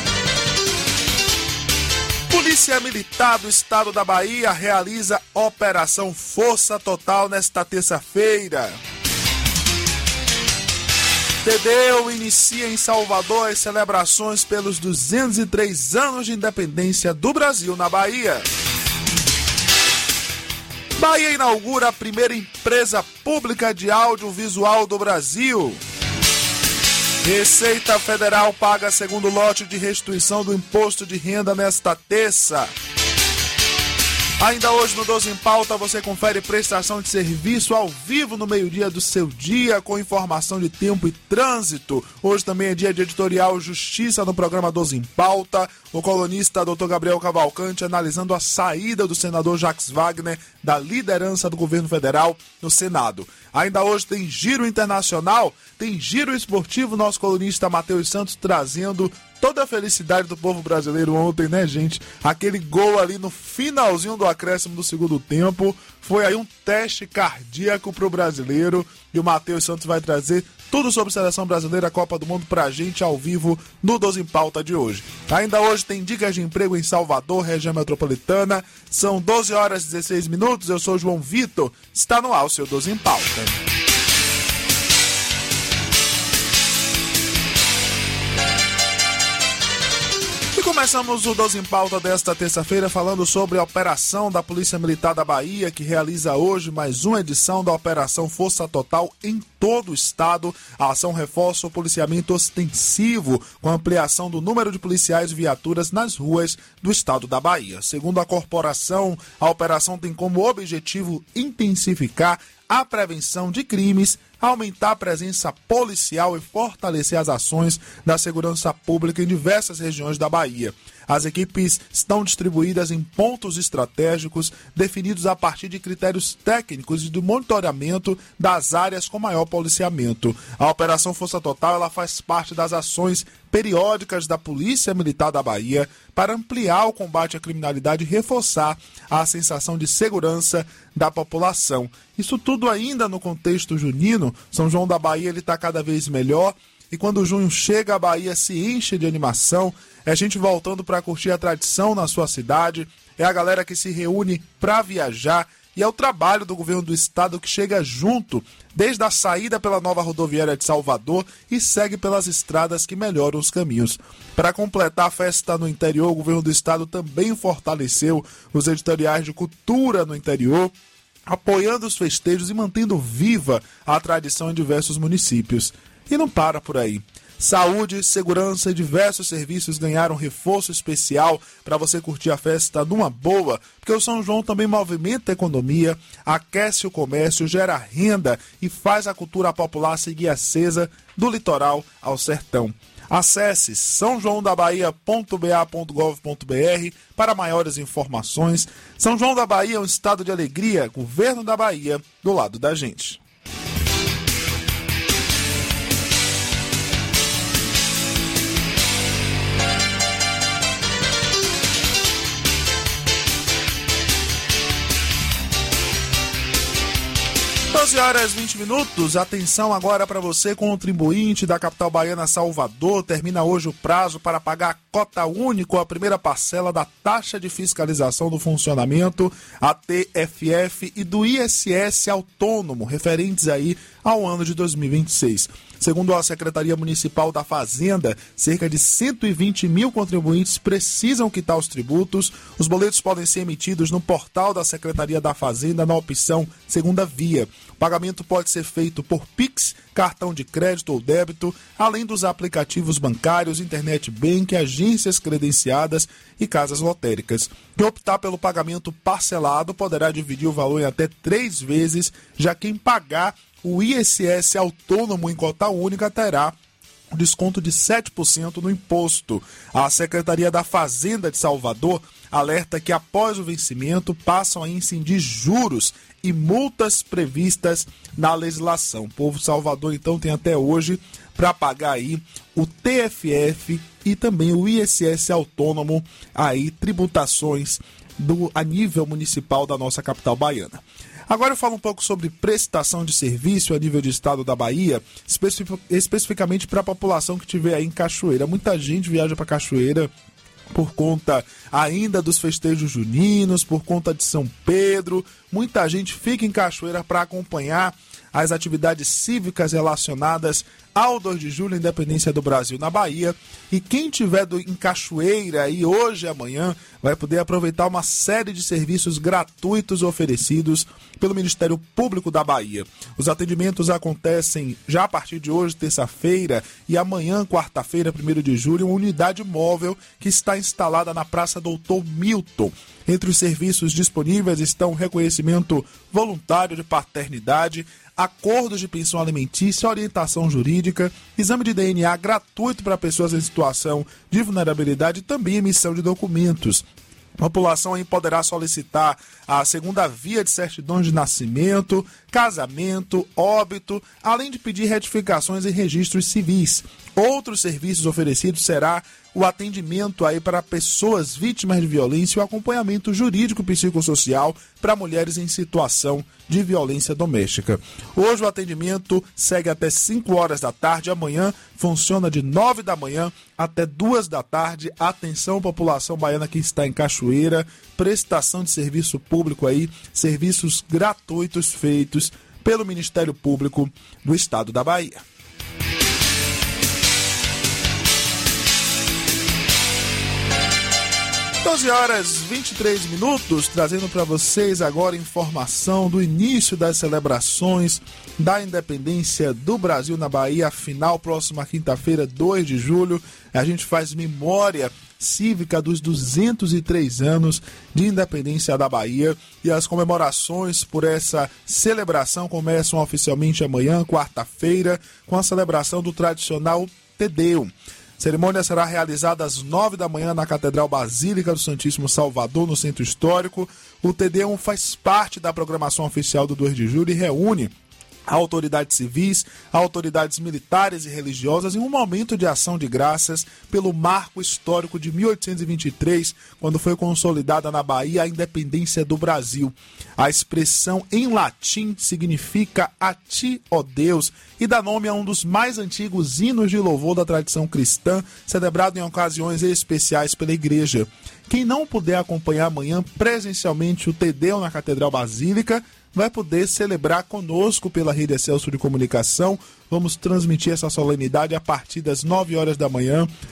Polícia Militar do Estado da Bahia realiza Operação Força Total nesta terça-feira. TDEU inicia em Salvador as celebrações pelos 203 anos de independência do Brasil na Bahia. Bahia inaugura a primeira empresa pública de audiovisual do Brasil. Receita Federal paga segundo lote de restituição do imposto de renda nesta terça. Ainda hoje no 12 em Pauta você confere prestação de serviço ao vivo no meio-dia do seu dia com informação de tempo e trânsito. Hoje também é dia de editorial Justiça no programa 12 em Pauta. O colunista Dr. Gabriel Cavalcante analisando a saída do senador Jacques Wagner da liderança do governo federal no Senado. Ainda hoje tem Giro Internacional, tem Giro Esportivo, nosso colunista Matheus Santos trazendo toda a felicidade do povo brasileiro ontem, né, gente? Aquele gol ali no finalzinho do acréscimo do segundo tempo foi aí um teste cardíaco pro brasileiro e o Matheus Santos vai trazer tudo sobre a seleção brasileira, Copa do Mundo pra gente ao vivo no 12 em Pauta de hoje. Ainda hoje tem dicas de emprego em Salvador, região metropolitana. São 12 horas e 16 minutos. Eu sou João Vitor. Está no ar o seu 12 em Pauta. E começamos o 12 em Pauta desta terça-feira falando sobre a operação da Polícia Militar da Bahia, que realiza hoje mais uma edição da Operação Força Total em todo o estado. A ação reforça o policiamento ostensivo, com a ampliação do número de policiais e viaturas nas ruas do estado da Bahia. Segundo a corporação, a operação tem como objetivo intensificar a prevenção de crimes aumentar a presença policial e fortalecer as ações da segurança pública em diversas regiões da Bahia. As equipes estão distribuídas em pontos estratégicos definidos a partir de critérios técnicos e do monitoramento das áreas com maior policiamento. A Operação Força Total ela faz parte das ações periódicas da Polícia Militar da Bahia para ampliar o combate à criminalidade e reforçar a sensação de segurança da população. Isso tudo ainda no contexto junino. São João da Bahia está cada vez melhor. E quando o junho chega, a Bahia se enche de animação. É gente voltando para curtir a tradição na sua cidade. É a galera que se reúne para viajar. E é o trabalho do governo do estado que chega junto, desde a saída pela nova rodoviária de Salvador e segue pelas estradas que melhoram os caminhos. Para completar a festa no interior, o governo do estado também fortaleceu os editoriais de cultura no interior, apoiando os festejos e mantendo viva a tradição em diversos municípios. E não para por aí. Saúde, segurança e diversos serviços ganharam reforço especial para você curtir a festa numa boa, porque o São João também movimenta a economia, aquece o comércio, gera renda e faz a cultura popular seguir acesa do litoral ao sertão. Acesse sãojoaodabahia.ba.gov.br para maiores informações. São João da Bahia é um estado de alegria, governo da Bahia, do lado da gente. Horas 20 minutos, atenção agora para você, contribuinte da capital baiana Salvador. Termina hoje o prazo para pagar a cota única, a primeira parcela da taxa de fiscalização do funcionamento, a TFF, e do ISS autônomo, referentes aí ao ano de 2026. Segundo a Secretaria Municipal da Fazenda, cerca de 120 mil contribuintes precisam quitar os tributos. Os boletos podem ser emitidos no portal da Secretaria da Fazenda na opção Segunda Via. O pagamento pode ser feito por Pix, cartão de crédito ou débito, além dos aplicativos bancários, internet bank, agências credenciadas e casas lotéricas. Quem optar pelo pagamento parcelado poderá dividir o valor em até 3 vezes, já quem pagar o ISS autônomo em cota única terá desconto de 7% no imposto. A Secretaria da Fazenda de Salvador alerta que após o vencimento passam a incidir juros e multas previstas na legislação. O povo de Salvador então tem até hoje para pagar aí o TFF e também o ISS autônomo, aí tributações a nível municipal da nossa capital baiana. Agora eu falo um pouco sobre prestação de serviço a nível de estado da Bahia, especificamente para a população que estiver aí em Cachoeira. Muita gente viaja para Cachoeira por conta ainda dos festejos juninos, por conta de São Pedro. Muita gente fica em Cachoeira para acompanhar as atividades cívicas relacionadas ao 2 de julho, Independência do Brasil na Bahia. E quem estiver em Cachoeira aí hoje e amanhã vai poder aproveitar uma série de serviços gratuitos oferecidos pelo Ministério Público da Bahia. Os atendimentos acontecem já a partir de hoje, terça-feira, e amanhã, quarta-feira, 1º de julho, uma unidade móvel que está instalada na Praça Doutor Milton. Entre os serviços disponíveis estão reconhecimento voluntário de paternidade, acordos de pensão alimentícia, orientação jurídica, exame de DNA gratuito para pessoas em situação de vulnerabilidade e também emissão de documentos. A população aí poderá solicitar a segunda via de certidões de nascimento, casamento, óbito, além de pedir retificações e registros civis. Outros serviços oferecidos será o atendimento aí para pessoas vítimas de violência e o acompanhamento jurídico e psicossocial para mulheres em situação de violência doméstica. Hoje o atendimento segue até 5 horas da tarde, amanhã funciona de 9 da manhã até 2 da tarde. Atenção, população baiana que está em Cachoeira, prestação de serviço público aí, serviços gratuitos feitos pelo Ministério Público do Estado da Bahia. 12h23, trazendo para vocês agora informação do início das celebrações da independência do Brasil na Bahia. Afinal, próxima quinta-feira, 2 de julho, a gente faz memória cívica dos 203 anos de independência da Bahia, e as comemorações por essa celebração começam oficialmente amanhã, quarta-feira, com a celebração do tradicional Te Deum. A cerimônia será realizada às 9 da manhã na Catedral Basílica do Santíssimo Salvador, no Centro Histórico. O Te Deum faz parte da programação oficial do 2 de julho e reúne autoridades civis, autoridades militares e religiosas em um momento de ação de graças pelo marco histórico de 1823, quando foi consolidada na Bahia a independência do Brasil. A expressão em latim significa "a ti, ó Deus", e dá nome a um dos mais antigos hinos de louvor da tradição cristã, celebrado em ocasiões especiais pela Igreja. Quem não puder acompanhar amanhã presencialmente o Te Deum na Catedral Basílica, vai poder celebrar conosco pela Rede Excelsior de Comunicação. Vamos transmitir essa solenidade a partir das 9 horas da manhã,